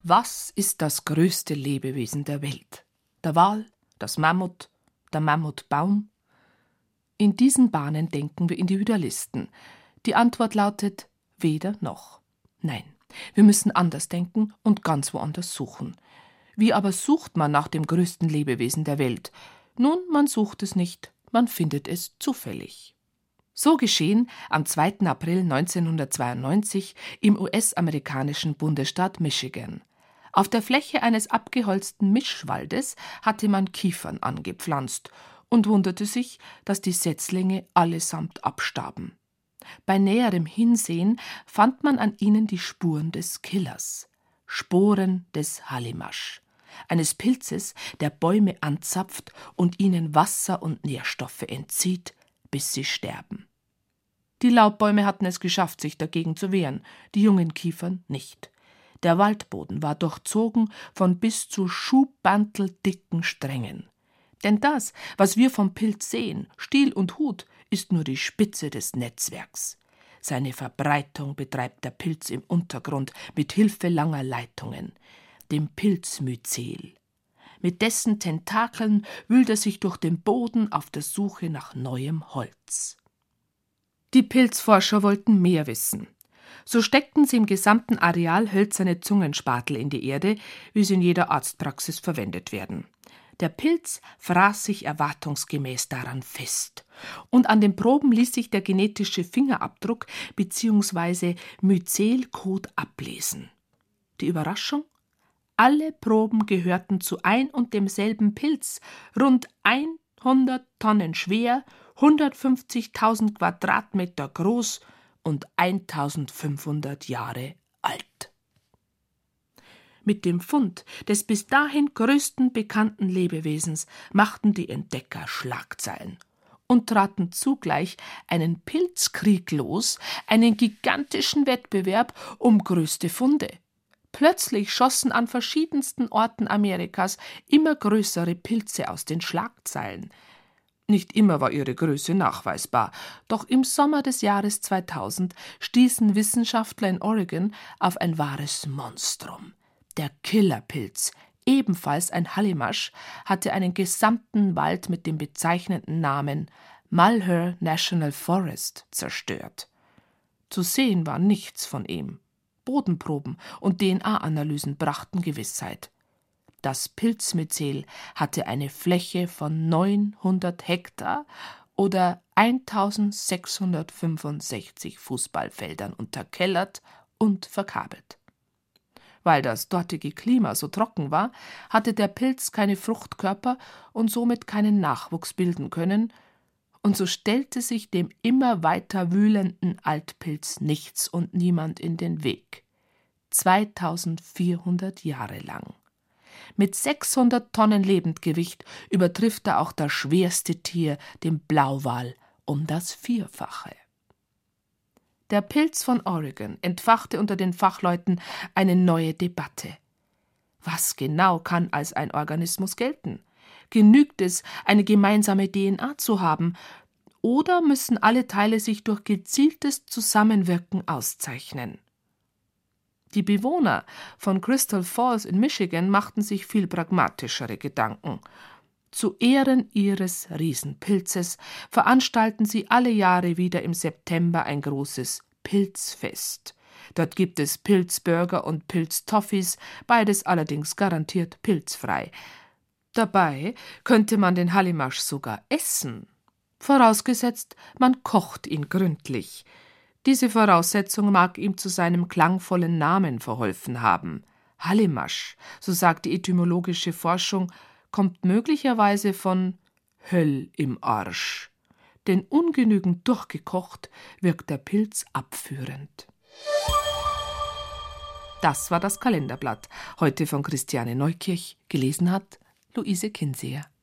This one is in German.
Was ist das größte Lebewesen der Welt? Der Wal, das Mammut, der Mammutbaum? In diesen Bahnen denken wir Individualisten. Die Antwort lautet weder noch. Nein, wir müssen anders denken und ganz woanders suchen. Wie aber sucht man nach dem größten Lebewesen der Welt? Nun, man sucht es nicht, man findet es zufällig. So geschehen am 2. April 1992 im US-amerikanischen Bundesstaat Michigan. Auf der Fläche eines abgeholzten Mischwaldes hatte man Kiefern angepflanzt und wunderte sich, dass die Setzlinge allesamt abstarben. Bei näherem Hinsehen fand man an ihnen die Spuren des Killers, Sporen des Hallimasch, eines Pilzes, der Bäume anzapft und ihnen Wasser und Nährstoffe entzieht, bis sie sterben. Die Laubbäume hatten es geschafft, sich dagegen zu wehren, die jungen Kiefern nicht. Der Waldboden war durchzogen von bis zu schuhbanteldicken Strängen. Denn das, was wir vom Pilz sehen, Stiel und Hut, ist nur die Spitze des Netzwerks. Seine Verbreitung betreibt der Pilz im Untergrund mit Hilfe langer Leitungen, dem Pilzmyzel. Mit dessen Tentakeln wühlt er sich durch den Boden auf der Suche nach neuem Holz. Die Pilzforscher wollten mehr wissen. So steckten sie im gesamten Areal hölzerne Zungenspatel in die Erde, wie sie in jeder Arztpraxis verwendet werden. Der Pilz fraß sich erwartungsgemäß daran fest. Und an den Proben ließ sich der genetische Fingerabdruck bzw. Myzelcode ablesen. Die Überraschung? Alle Proben gehörten zu ein und demselben Pilz, rund 100 Tonnen schwer, 150.000 Quadratmeter groß und 1500 Jahre alt. Mit dem Fund des bis dahin größten bekannten Lebewesens machten die Entdecker Schlagzeilen und traten zugleich einen Pilzkrieg los, einen gigantischen Wettbewerb um größte Funde. Plötzlich schossen an verschiedensten Orten Amerikas immer größere Pilze aus den Schlagzeilen. Nicht immer war ihre Größe nachweisbar, doch im Sommer des Jahres 2000 stießen Wissenschaftler in Oregon auf ein wahres Monstrum. Der Killerpilz, ebenfalls ein Hallimasch, hatte einen gesamten Wald mit dem bezeichnenden Namen Malheur National Forest zerstört. Zu sehen war nichts von ihm. Bodenproben und DNA-Analysen brachten Gewissheit. Das Pilzmyzel hatte eine Fläche von 900 Hektar oder 1665 Fußballfeldern unterkellert und verkabelt. Weil das dortige Klima so trocken war, hatte der Pilz keine Fruchtkörper und somit keinen Nachwuchs bilden können, und so stellte sich dem immer weiter wühlenden Altpilz nichts und niemand in den Weg. 2400 Jahre lang. Mit 600 Tonnen Lebendgewicht übertrifft er auch das schwerste Tier, den Blauwal, um das Vierfache. Der Pilz von Oregon entfachte unter den Fachleuten eine neue Debatte. Was genau kann als ein Organismus gelten? Genügt es, eine gemeinsame DNA zu haben, oder müssen alle Teile sich durch gezieltes Zusammenwirken auszeichnen? Die Bewohner von Crystal Falls in Michigan machten sich viel pragmatischere Gedanken. Zu Ehren ihres Riesenpilzes veranstalten sie alle Jahre wieder im September ein großes Pilzfest. Dort gibt es Pilzburger und Pilztoffees, beides allerdings garantiert pilzfrei. Dabei könnte man den Hallimasch sogar essen. Vorausgesetzt, man kocht ihn gründlich. Diese Voraussetzung mag ihm zu seinem klangvollen Namen verholfen haben. Hallimasch, so sagt die etymologische Forschung, kommt möglicherweise von Höll im Arsch. Denn ungenügend durchgekocht wirkt der Pilz abführend. Das war das Kalenderblatt, heute von Christiane Neukirch, gelesen hat Luise Kinseher.